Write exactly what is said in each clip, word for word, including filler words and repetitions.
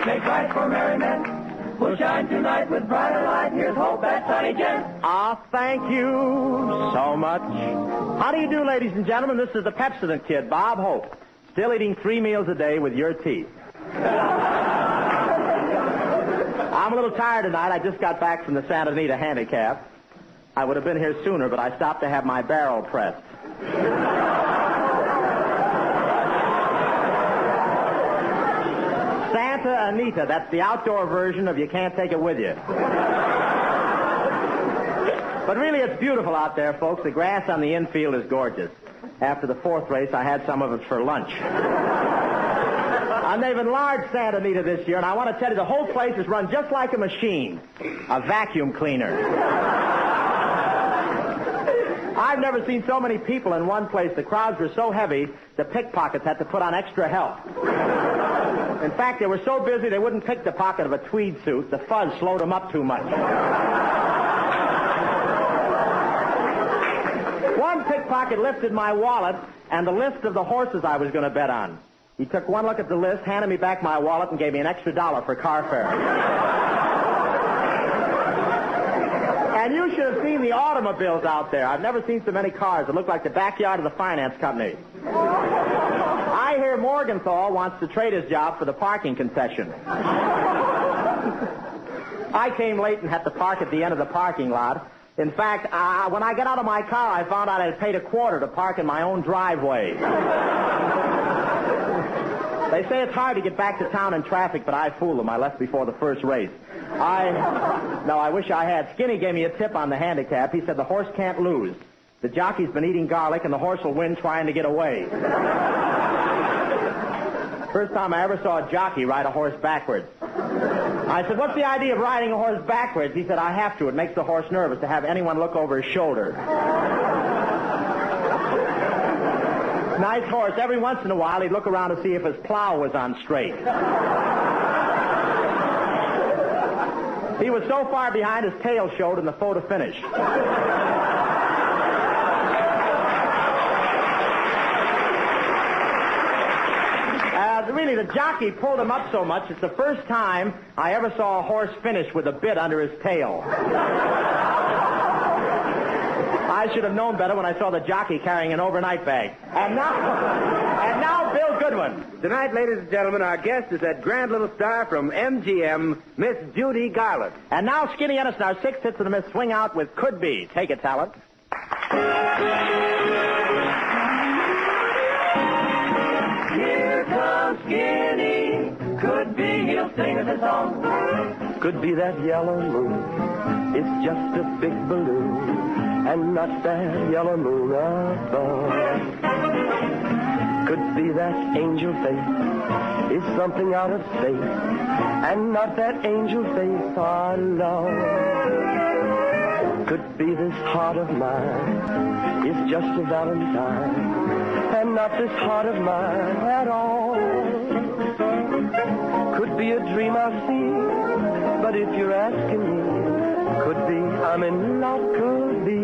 make life for merriment. We'll shine tonight with brighter light. Here's hope, that sunny gent. Ah, thank you so much. How do you do, ladies and gentlemen? This is the Pepsodent Kid, Bob Hope. Still eating three meals a day with your teeth. I'm a little tired tonight. I just got back from the Santa Anita Handicap. I would have been here sooner, but I stopped to have my barrel pressed. Santa Anita, that's the outdoor version of You Can't Take It With You. But really, it's beautiful out there, folks. The grass on the infield is gorgeous. After the fourth race, I had some of it for lunch. And they've enlarged Santa Anita this year, and I want to tell you, the whole place is run just like a machine, a vacuum cleaner. I've never seen so many people in one place. The crowds were so heavy, the pickpockets had to put on extra help. In fact, they were so busy they wouldn't pick the pocket of a tweed suit. The fuzz slowed them up too much. One pickpocket lifted my wallet and the list of the horses I was going to bet on. He took one look at the list, handed me back my wallet, and gave me an extra dollar for car fare. And you should have seen the automobiles out there. I've never seen so many cars. It looked like the backyard of the finance company. I hear Morgenthau wants to trade his job for the parking concession. I came late and had to park at the end of the parking lot. In fact, uh, when I got out of my car, I found out I had paid a quarter to park in my own driveway. They say it's hard to get back to town in traffic, but I fooled them. I left before the first race. I... No, I wish I had. Skinny gave me a tip on the handicap. He said the horse can't lose. The jockey's been eating garlic, and the horse will win trying to get away. First time I ever saw a jockey ride a horse backwards. I said, what's the idea of riding a horse backwards? He said, I have to. It makes the horse nervous to have anyone look over his shoulder. Nice horse. Every once in a while, he'd look around to see if his plow was on straight. He was so far behind, his tail showed in the photo finish. Uh, really, the jockey pulled him up so much, it's the first time I ever saw a horse finish with a bit under his tail. I should have known better when I saw the jockey carrying an overnight bag. And now, and now, Bill Goodwin. Tonight, ladies and gentlemen, our guest is that grand little star from M G M, Miss Judy Garland. And now, Skinny Ennis, our sixth hits of the Miss Swing Out with Could Be. Take it, talent. Here comes Skinny. Could be he'll sing us a song. Could be that yellow moon. It's just a big balloon. And not that yellow moon above. Could be that angel face is something out of space, and not that angel face I love. Could be this heart of mine is just a valentine, and not this heart of mine at all. Could be a dream I see, but if you're asking me, could be I'm in love, could be.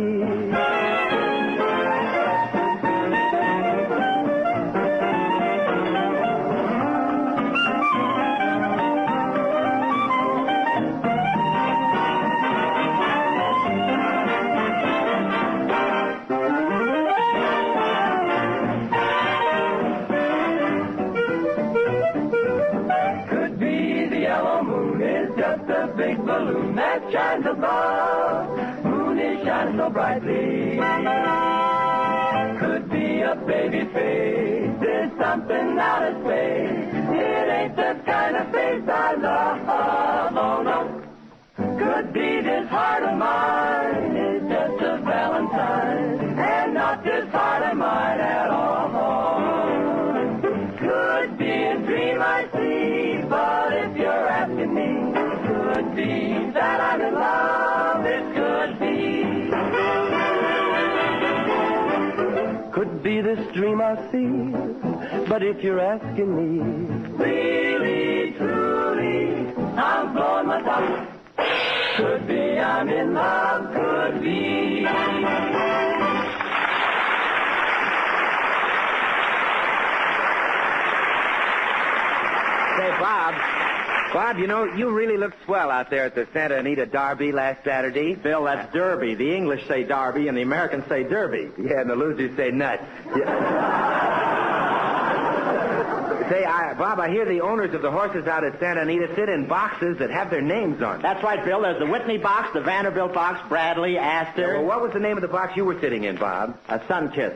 Could be the yellow moon is just a big balloon that shines above. Moon is shining so brightly. Could be a baby face. There's something out of space. It ain't the kind of face I love. Oh, no. Could be this heart of mine is just a valentine, and not this heart of mine at all. Could be a dream I see, but if you're asking me, could be that I'm in love. It could be. Could be this dream I see, but if you're asking me, Really, truly, I'm blowing my top. Could be I'm in love, could be. Say, Bob, Bob, you know, you really looked swell out there at the Santa Anita Derby last Saturday. Bill, that's Derby. The English say Derby, and the Americans say Derby. Yeah, and the losers say nuts. Say, I, Bob, I hear the owners of the horses out at Santa Anita sit in boxes that have their names on them. That's right, Bill. There's the Whitney box, the Vanderbilt box, Bradley, Astor. Well, what was the name of the box you were sitting in, Bob? A Sunkist.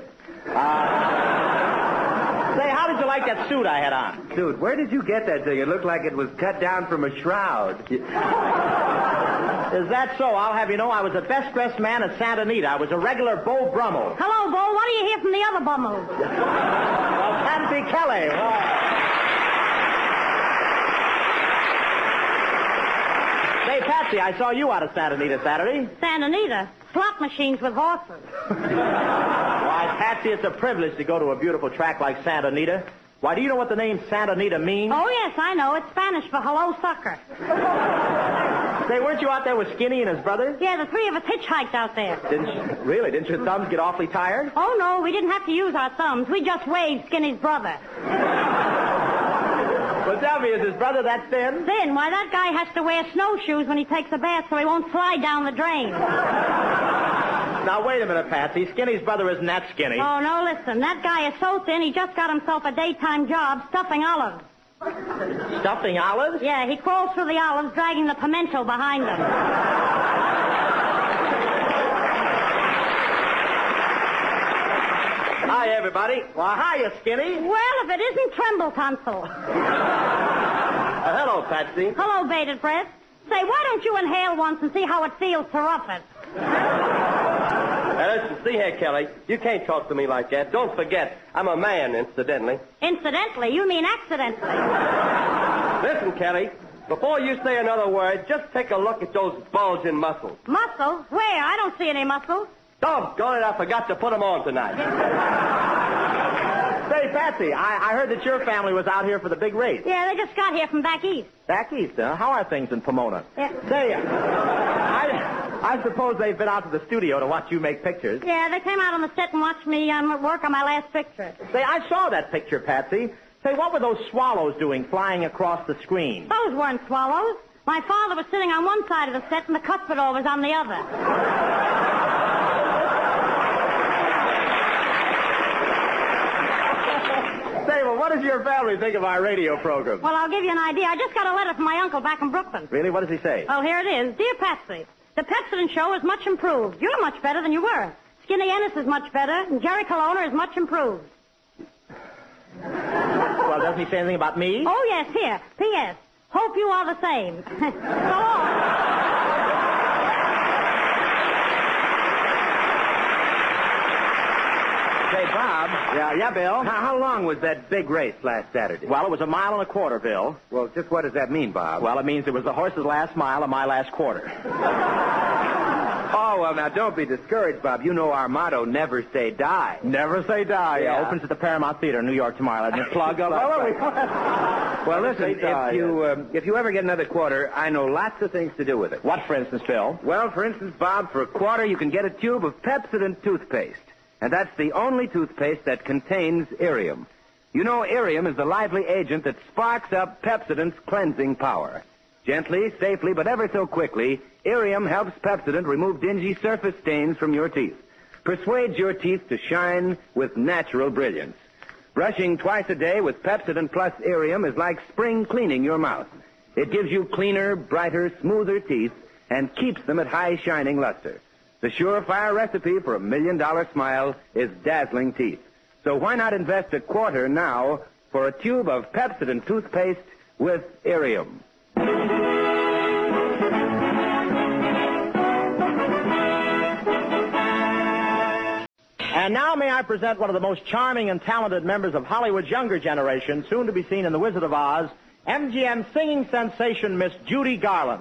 Uh, say, how did you like that suit I had on? Dude, where did you get that thing? It looked like it was cut down from a shroud. Is that so? I'll have you know I was the best-dressed man at Santa Anita. I was a regular Beau Brummel. Hello, Bo. What do you hear from the other bummels? Well, Patsy Kelly. Well, say, Patsy, I saw you out of Santa Anita Saturday. Santa Anita? Slot machines with horses. Why, Patsy, it's a privilege to go to a beautiful track like Santa Anita. Why, do you know what the name Santa Anita means? Oh, yes, I know. It's Spanish for hello, sucker. Say, weren't you out there with Skinny and his brother? Yeah, the three of us hitchhiked out there. Didn't you? Really? Didn't your thumbs get awfully tired? Oh, no, we didn't have to use our thumbs. We just waved Skinny's brother. Well, tell me, is his brother that thin? Thin? Why, that guy has to wear snowshoes when he takes a bath so he won't slide down the drain. Now, wait a minute, Patsy. Skinny's brother isn't that skinny. Oh, no, listen. That guy is so thin, he just got himself a daytime job stuffing olives. Stuffing olives? Yeah, he crawls through the olives, dragging the pimento behind him. Hi, everybody. Well, hiya, Skinny. Well, if it isn't Tremble Tonsil. Uh, hello, Patsy. Hello, bated breath. Say, why don't you inhale once and see how it feels to rough it? Now, listen, see here, Kelly. You can't talk to me like that. Don't forget, I'm a man, incidentally. Incidentally? You mean accidentally. Listen, Kelly, before you say another word, just take a look at those bulging muscles. Muscles? Where? I don't see any muscles. Doggone it, I forgot to put them on tonight. Say, Patsy, I, I heard that your family was out here for the big race. Yeah, they just got here from back east. Back east, huh? How are things in Pomona? Yeah. Say, uh, I, I suppose they've been out to the studio to watch you make pictures. Yeah, they came out on the set and watched me um, work on my last picture. Say, I saw that picture, Patsy. Say, what were those swallows doing flying across the screen? Those weren't swallows. My father was sitting on one side of the set and the cuspidor was on the other. Say, well, what does your family think of our radio program? Well, I'll give you an idea. I just got a letter from my uncle back in Brooklyn. Really? What does he say? Oh, here it is. Dear Patsy, the Pepsodent show is much improved. You're much better than you were. Skinny Ennis is much better, and Jerry Colonna is much improved. Well, doesn't he say anything about me? Oh, yes, here. P S. Hope you are the same. So long. Say, Bob. Yeah, yeah, Bill? How, how long was that big race last Saturday? Well, it was a mile and a quarter, Bill. Well, just what does that mean, Bob? Well, it means it was the horse's last mile and my last quarter. Oh, well, now, don't be discouraged, Bob. You know our motto, never say die. Never say die. Yeah. Opens at the Paramount Theater in New York tomorrow. Let me plug up. Well, listen, say die, if you um, if you ever get another quarter, I know lots of things to do with it. What, for instance, Bill? Well, for instance, Bob, for a quarter, you can get a tube of Pepsodent toothpaste. And that's the only toothpaste that contains Irium. You know, Irium is the lively agent that sparks up Pepsodent's cleansing power. Gently, safely, but ever so quickly, Irium helps Pepsodent remove dingy surface stains from your teeth. Persuades your teeth to shine with natural brilliance. Brushing twice a day with Pepsodent Plus Irium is like spring cleaning your mouth. It gives you cleaner, brighter, smoother teeth and keeps them at high shining luster. The surefire recipe for a million-dollar smile is dazzling teeth. So why not invest a quarter now for a tube of Pepsodent toothpaste with Irium? And now may I present one of the most charming and talented members of Hollywood's younger generation, soon to be seen in The Wizard of Oz, M G M singing sensation Miss Judy Garland.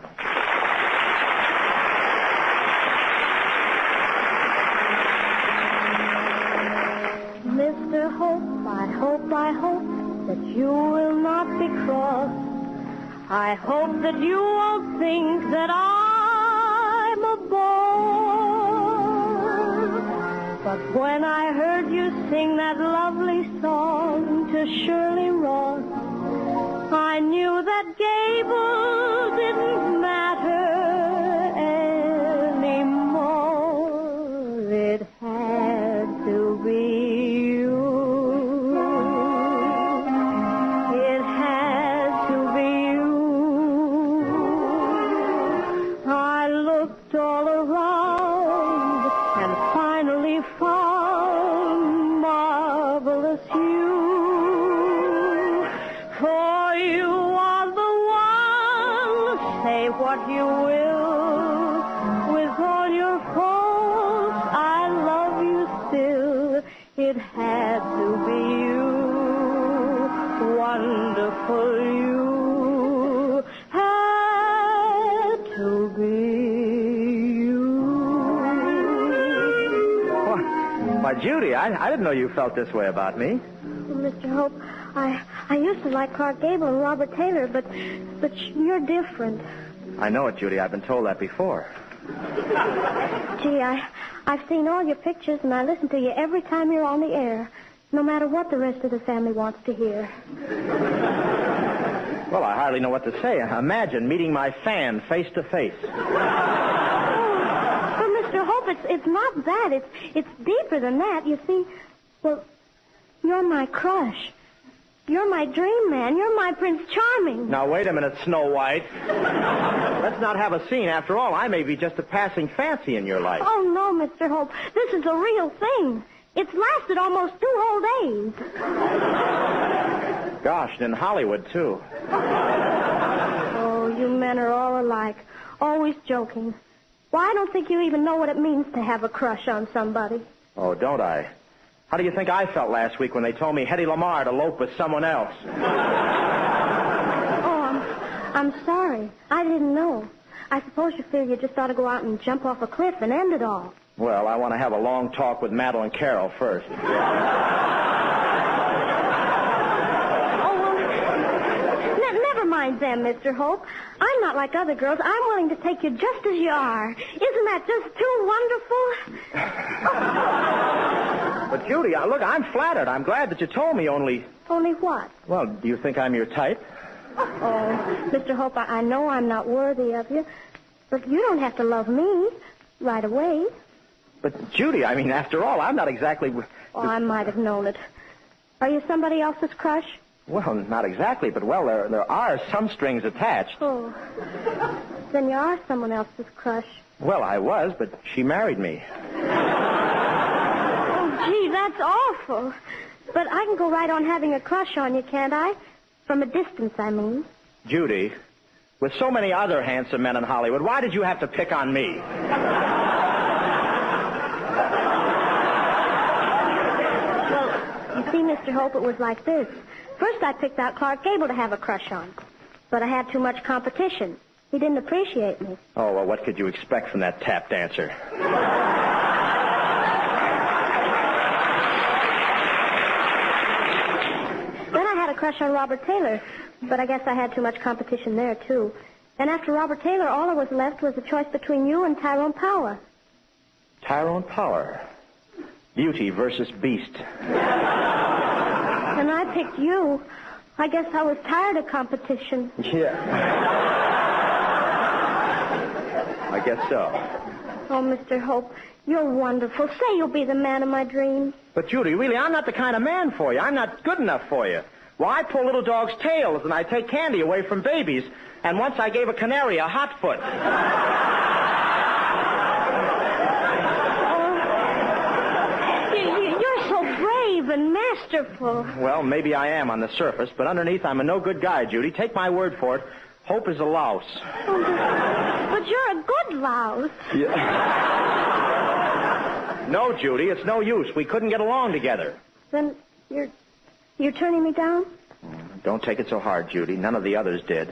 Mister Hope, I hope, I hope that you will not be cross. I hope that you won't think that I'm a bore. But when I heard you sing that lovely song to Shirley Ross, I knew that Gable what you will. With all your faults, I love you still. It had to be you, wonderful you. Had to be you. Why, Judy, I, I didn't know you felt this way about me. Well, Mister Hope, I I used to like Clark Gable and Robert Taylor, but but you're different. I know it, Judy. I've been told that before. Gee, I I've seen all your pictures, and I listen to you every time you're on the air, no matter what the rest of the family wants to hear. Well, I hardly know what to say. Imagine meeting my fan face to face. But Mister Hope, it's it's not that. It's it's deeper than that. You see, well, you're my crush. You're my dream man. You're my Prince Charming. Now, wait a minute, Snow White. Let's not have a scene. After all, I may be just a passing fancy in your life. Oh, no, Mister Hope. This is a real thing. It's lasted almost two whole days. Gosh, and in Hollywood, too. Oh, you men are all alike. Always joking. Why, I don't think you even know what it means to have a crush on somebody. Oh, don't I? How do you think I felt last week when they told me Hedy Lamarr to elope with someone else? Oh, I'm, I'm sorry. I didn't know. I suppose you feel you just ought to go out and jump off a cliff and end it all. Well, I want to have a long talk with Madeline Carroll first. Oh, well, ne- never mind them, Mister Hope. I'm not like other girls. I'm willing to take you just as you are. Isn't that just too wonderful? But, Judy, uh, look, I'm flattered. I'm glad that you told me only... Only what? Well, do you think I'm your type? Oh, Mister Hope, I, I know I'm not worthy of you, but you don't have to love me right away. But, Judy, I mean, after all, I'm not exactly... Oh, I might have known it. Are you somebody else's crush? Well, not exactly, but, well, there, there are some strings attached. Oh. Then you are someone else's crush. Well, I was, but she married me. Gee, that's awful. But I can go right on having a crush on you, can't I? From a distance, I mean. Judy, with so many other handsome men in Hollywood, why did you have to pick on me? Well, you see, Mister Hope, it was like this. First, I picked out Clark Gable to have a crush on. But I had too much competition. He didn't appreciate me. Oh, well, what could you expect from that tap dancer? Crush on Robert Taylor, but I guess I had too much competition there, too. And after Robert Taylor, all that was left was a choice between you and Tyrone Power. Tyrone Power. Beauty versus Beast. And I picked you. I guess I was tired of competition. Yeah. I guess so. Oh, Mister Hope, you're wonderful. Say you'll be the man of my dreams. But, Judy, really, I'm not the kind of man for you. I'm not good enough for you. Well, I pull little dogs' tails, and I take candy away from babies. And once I gave a canary a hot foot. Oh, you, you're so brave and masterful. Well, maybe I am on the surface, but underneath I'm a no-good guy, Judy. Take my word for it. Hope is a louse. Oh, but, but you're a good louse. Yeah. No, Judy, it's no use. We couldn't get along together. Then you're... You're turning me down? Don't take it so hard, Judy. None of the others did.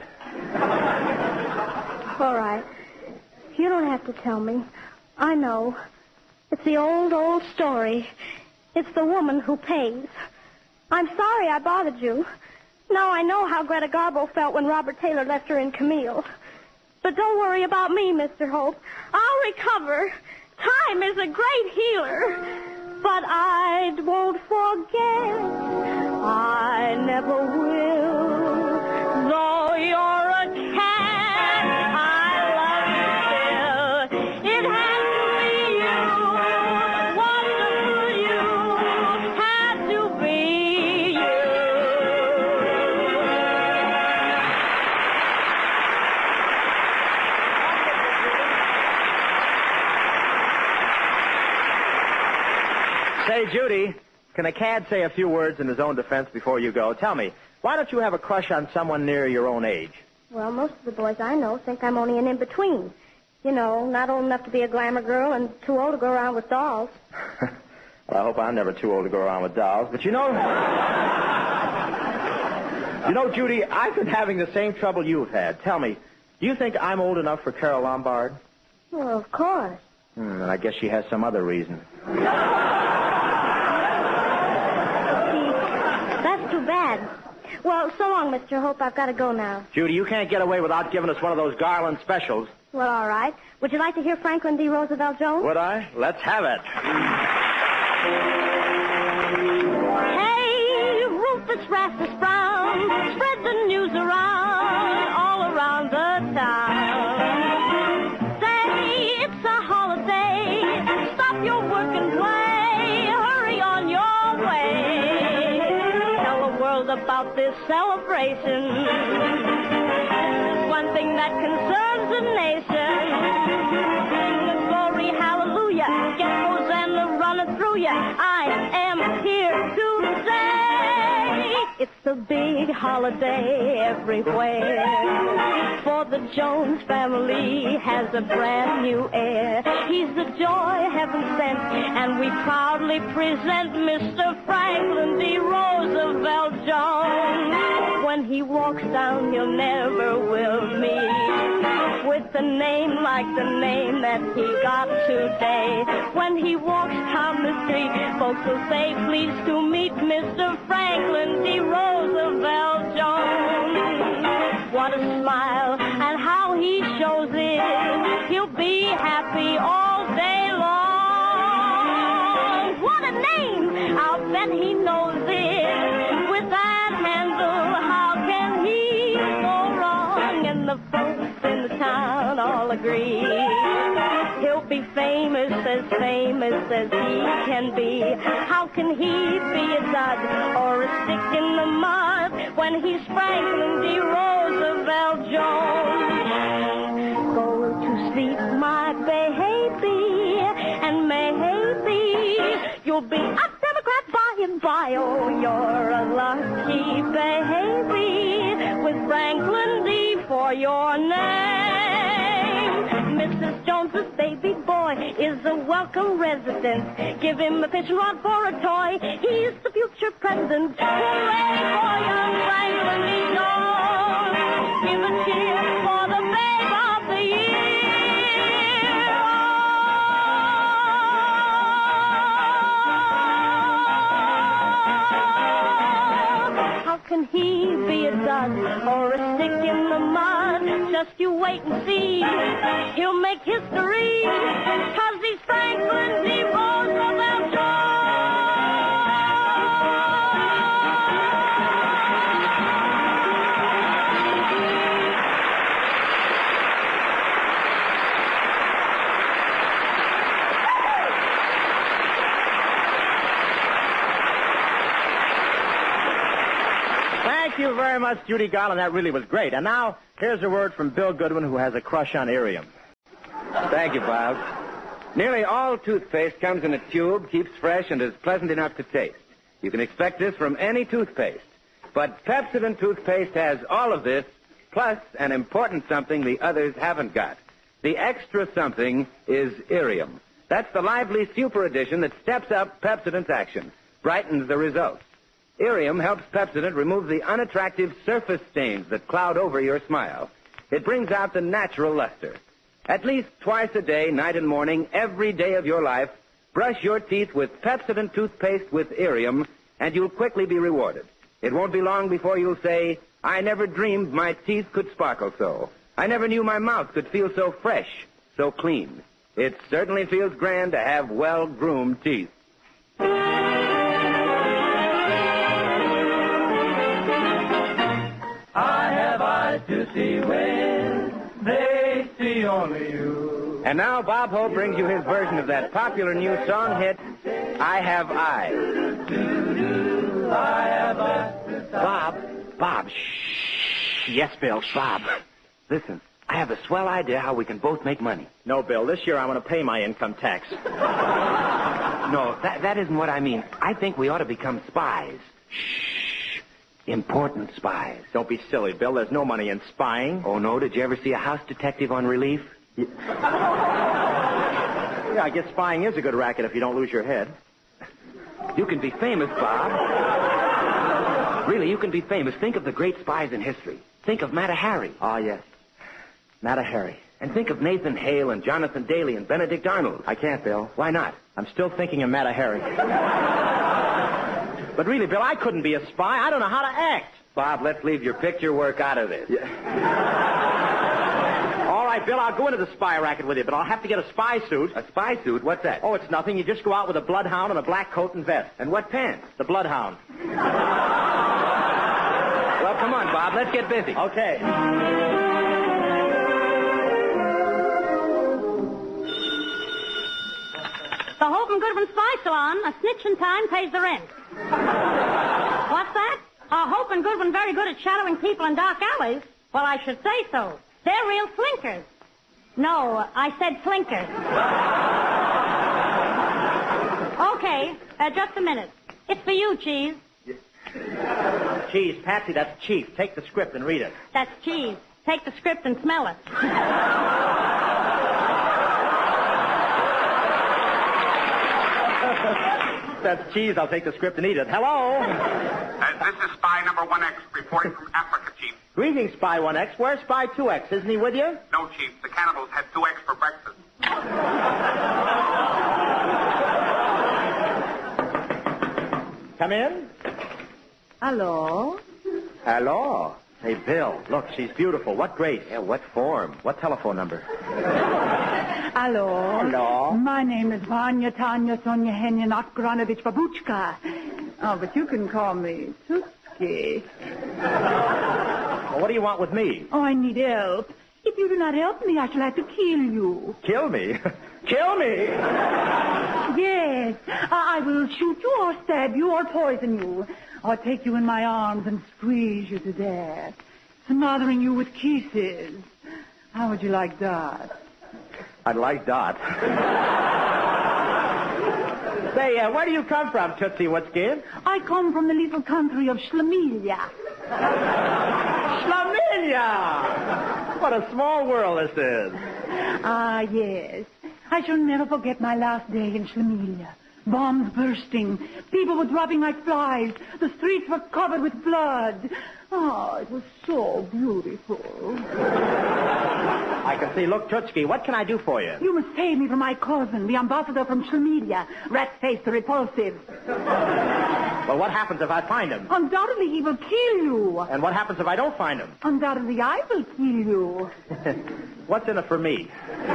All right. You don't have to tell me. I know. It's the old, old story. It's the woman who pays. I'm sorry I bothered you. Now I know how Greta Garbo felt when Robert Taylor left her in Camille. But don't worry about me, Mister Hope. I'll recover. Time is a great healer. But I won't forget. I never will. Though you're a cat, I love you still. It had to be you. Wonderful you. Had to be you. Say, Judy, can a cad say a few words in his own defense before you go? Tell me, why don't you have a crush on someone near your own age? Well, most of the boys I know think I'm only an in-between. You know, not old enough to be a glamour girl and too old to go around with dolls. Well, I hope I'm never too old to go around with dolls. But you know... you know, Judy, I've been having the same trouble you've had. Tell me, do you think I'm old enough for Carol Lombard? Well, of course. Hmm, and I guess she has some other reason. See, that's too bad. Well, so long, Mister Hope. I've got to go now. Judy, you can't get away without giving us one of those Garland specials. Well, all right. Would you like to hear Franklin D. Roosevelt Jones? Would I? Let's have it. Hey, Rufus Rastus Brown, spread the news around, all around the town. Say it's a holiday, stop your work and play, hurry on your way. Tell the world about this celebration. One thing that concerns the nation. Glory, hallelujah. Get Hosanna running through ya. I am here to say it's a big holiday everywhere. For the Jones family has a brand new heir. He's the joy heaven sent, and we proudly present Mister Franklin D. Roosevelt Jones. When he walks down, you'll never will meet with a name like the name that he got today. When he walks down the street, folks will say, pleased to meet Mister Franklin D. Roosevelt Jones. What a smile and how he shows it. He'll be happy all day long. What a name! I'll bet he knows it. With that handle, how can he go wrong? And the folks in the town all agree. He'll be famous, as famous as he can be. How can he be a dud or a stick in the mud when he's Franklin D. Roosevelt Jones? Go to sleep, my baby, and maybe you'll be a Democrat by and by. Oh, you're a lucky baby with Franklin D. for your name. Missus Jones's baby boy is a welcome resident. Give him a pitch rod for a toy. He's the future president. Hooray for young Franklin D. Jones. Give a cheer for the babe of the year. How can he be a dud or a stick in the mud? Just you wait and see. He'll make history, 'cause he's Franklin D. Roosevelt Jones. Thank you very much, Judy Garland. That really was great. And now, here's a word from Bill Goodwin, who has a crush on Irium. Thank you, Bob. Nearly all toothpaste comes in a tube, keeps fresh, and is pleasant enough to taste. You can expect this from any toothpaste. But Pepsodent toothpaste has all of this, plus an important something the others haven't got. The extra something is Irium. That's the lively super addition that steps up Pepsodent's action, brightens the results. Irium helps Pepsodent remove the unattractive surface stains that cloud over your smile. It brings out the natural luster. At least twice a day, night and morning, every day of your life, brush your teeth with Pepsodent toothpaste with Irium, and you'll quickly be rewarded. It won't be long before you'll say, I never dreamed my teeth could sparkle so. I never knew my mouth could feel so fresh, so clean. It certainly feels grand to have well-groomed teeth. I have eyes to see with, they see only you. And now Bob Hope brings you his version of that popular new song hit, I Have Eyes. I have eyes to see. Bob, Bob, shh. Yes, Bill, Bob. Listen, I have a swell idea how we can both make money. No, Bill, this year I'm going to pay my income tax. No, that, that isn't what I mean. I think we ought to become spies. Shh. Important spies. Don't be silly, Bill. There's no money in spying. Oh, no? Did you ever see a house detective on relief? Yeah, I guess spying is a good racket if you don't lose your head. You can be famous, Bob. Really, you can be famous. Think of the great spies in history. Think of Mata Hari. Ah, yes. Mata Hari. And think of Nathan Hale and Jonathan Daly and Benedict Arnold. I can't, Bill. Why not? I'm still thinking of Mata Hari. But really, Bill, I couldn't be a spy. I don't know how to act. Bob, let's leave your picture work out of this. Yeah. All right, Bill, I'll go into the spy racket with you, but I'll have to get a spy suit. A spy suit? What's that? Oh, it's nothing. You just go out with a bloodhound and a black coat and vest. And what pants? The bloodhound. Well, come on, Bob. Let's get busy. Okay. The Hope and Goodwin Spy Salon. A snitch in time pays the rent. What's that? Are Hope and Goodwin very good at shadowing people in dark alleys? Well, I should say so. They're real flinkers. No, I said flinkers. Okay, uh, just a minute. It's for you, Cheese. Cheese, Patsy, that's Chief. Take the script and read it. That's Cheese. Take the script and smell it. That's Cheese. I'll take the script and eat it. Hello? Uh, this is Spy Number one X reporting from Africa, Chief. Greetings, Spy one X. Where's Spy two X? Isn't he with you? No, Chief. The cannibals had two X for breakfast. Come in. Hello? Hello. Hey, Bill, look, she's beautiful. What grace. Yeah, what form? What telephone number? Hello? Hello? My name is Vanya Tanya Sonia Henya Notgranovich Babuchka. Oh, but you can call me Tuski. Well, what do you want with me? Oh, I need help. If you do not help me, I shall have to kill you. Kill me? Kill me? Yes. I I will shoot you or stab you or poison you. Or take you in my arms and squeeze you to death. Smothering you with kisses. How would you like that? I'd like Dot. Say, uh, where do you come from, Tootsie Woodskin? I come from the little country of Schlemilia. Schlemilia! What a small world this is. Ah, yes. I shall never forget my last day in Schlemilia. Bombs bursting. People were dropping like flies. The streets were covered with blood. Oh, it was so beautiful. I can see. Look, Tootsky, what can I do for you? You must save me from my cousin, the ambassador from Schlemilia. Rat-faced repulsive. Well, what happens if I find him? Undoubtedly he will kill you. And what happens if I don't find him? Undoubtedly I will kill you. What's in it for me?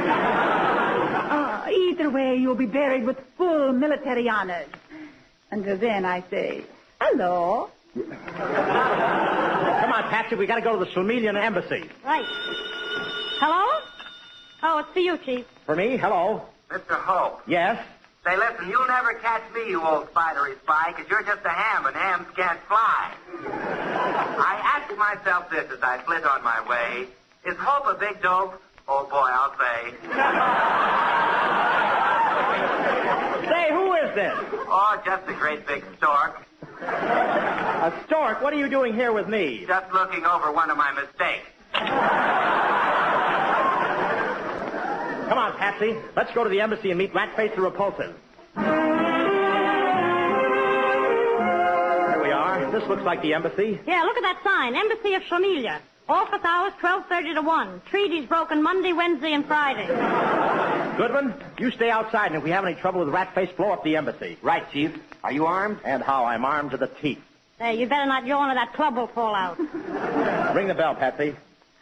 Uh, either way, you'll be buried with full military honors. Until then, I say, hello. Come on, Patsy, we got to go to the Schlemielian embassy. Right. Hello? Oh, it's for you, Chief. For me? Hello. Mister Hope. Yes? Say, listen, you'll never catch me, you old spidery spy, because you're just a ham, and hams can't fly. I asked myself this as I flit on my way. Is Hope a big dope? Oh, boy, I'll say. Say, who is this? Oh, just a great big stork. A stork? What are you doing here with me? Just looking over one of my mistakes. Come on, Patsy. Let's go to the embassy and meet Rat-Face the Repulsive. Here we are. This looks like the embassy. Yeah, look at that sign. Embassy of Schlemilia. Office hours twelve thirty to one. Treaties broken Monday, Wednesday, and Friday. Goodwin, you stay outside, and if we have any trouble with Rat-Face, blow up the embassy. Right, Chief. Are you armed? And how? I'm armed to the teeth. Hey, you better not yawn or that club will fall out. Ring the bell, Patsy.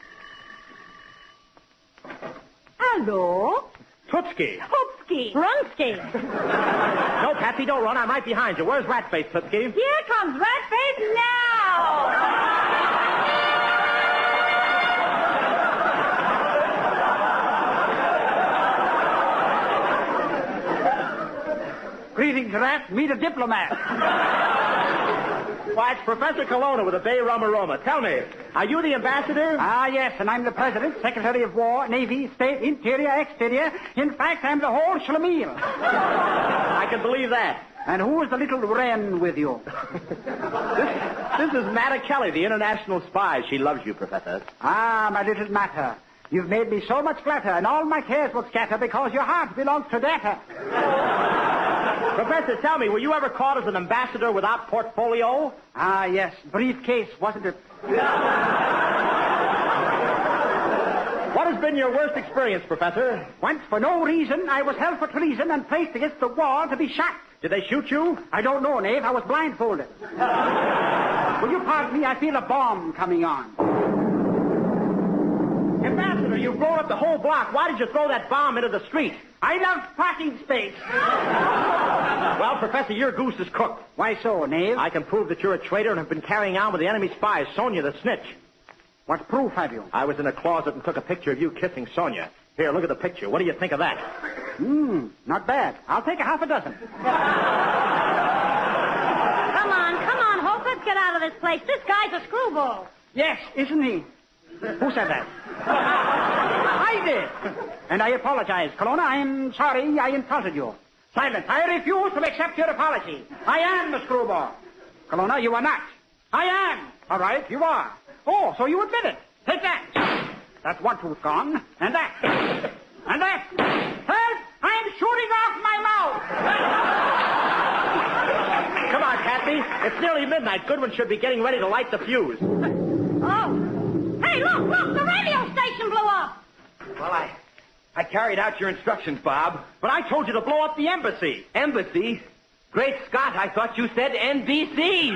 Hello? Tootsky. Hoopski. Runsky. No, Patsy, don't run. I'm right behind you. Where's Rat-Face, Tootsky? Here comes Rat-Face now. Greetings, Rat. Meet a diplomat. Why, it's Professor Colonna with the Bay Rum Aroma. Tell me, are you the ambassador? Ah, yes, and I'm the President, Secretary of War, Navy, State, Interior, Exterior. In fact, I'm the whole schlemiel. I can believe that. And who is the little wren with you? This is Matta Kelly, the international spy. She loves you, Professor. Ah, my little Matter. You've made me so much flatter, and all my cares will scatter because your heart belongs to data. Professor, tell me, were you ever caught as an ambassador without portfolio? Ah, yes. Briefcase, wasn't it? What has been your worst experience, Professor? Once, for no reason, I was held for treason and placed against the wall to be shot. Did they shoot you? I don't know, Knave. I was blindfolded. Will you pardon me? I feel a bomb coming on. Ambassador, you've blown up the whole block. Why did you throw that bomb into the street? I love parking space. Well, Professor, your goose is cooked. Why so, Knave? I can prove that you're a traitor and have been carrying on with the enemy spies, Sonia the snitch. What proof have you? I was in a closet and took a picture of you kissing Sonia. Here, look at the picture. What do you think of that? Hmm, not bad. I'll take a half a dozen. Come on, come on, Hope. Let's get out of this place. This guy's a screwball. Yes, isn't he? Who said that? I did. And I apologize, Colonna. I'm sorry I insulted you. Silence. I refuse to accept your apology. I am the screwball. Colonna, you are not. I am. All right, you are. Oh, so you admit it. Take that. That's one tooth gone. And that. And that. Help! I'm shooting off my mouth. Come on, Patsy. It's nearly midnight. Goodwin should be getting ready to light the fuse. Oh. Hey, look, look, the radio station blew up. Well, I... I carried out your instructions, Bob. But I told you to blow up the embassy. Embassy? Great Scott, I thought you said N B C.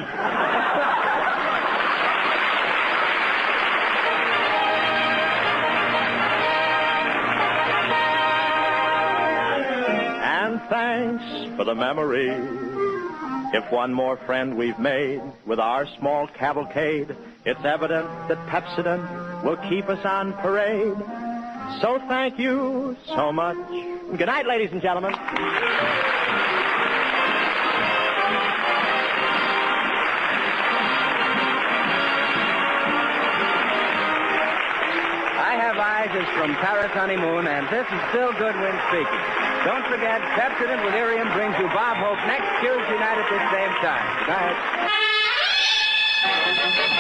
And thanks for the memory. If one more friend we've made with our small cavalcade, it's evident that Pepsodent will keep us on parade. So thank you so much. Good night, ladies and gentlemen. I Have Eyes is from Paris Honeymoon, and this is Phil Goodwin speaking. Don't forget, Pepsodent with Irium brings you Bob Hope next Tuesday night at this same time. Good night.